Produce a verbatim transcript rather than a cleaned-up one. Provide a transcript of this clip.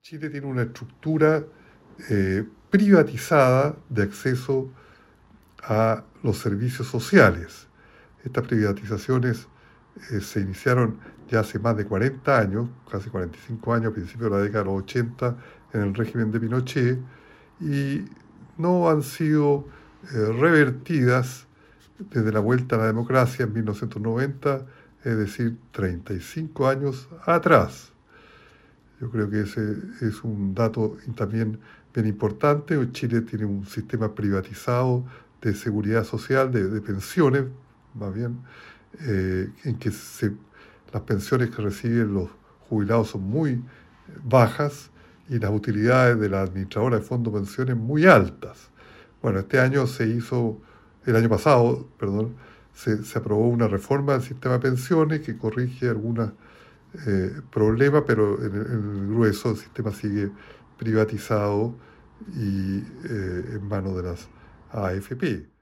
Chile tiene una estructura eh, privatizada de acceso a los servicios sociales. Estas privatizaciones eh, se iniciaron ya hace más de cuarenta años, casi cuarenta y cinco años, a principios de la década de los ochenta, en el régimen de Pinochet, y no han sido eh, revertidas desde la vuelta a la democracia en mil novecientos noventa, es decir, treinta y cinco años atrás. Yo creo que ese es un dato también bien importante. Chile tiene un sistema privatizado de seguridad social, de, de pensiones, más bien, eh, en que se, las pensiones que reciben los jubilados son muy bajas y las utilidades de la administradora de fondos de pensiones muy altas. Bueno, este año se hizo, el año pasado, perdón, se, se aprobó una reforma del sistema de pensiones que corrige algunas eh, problema, pero en el, en el grueso el sistema sigue privatizado y eh, en manos de las A F P.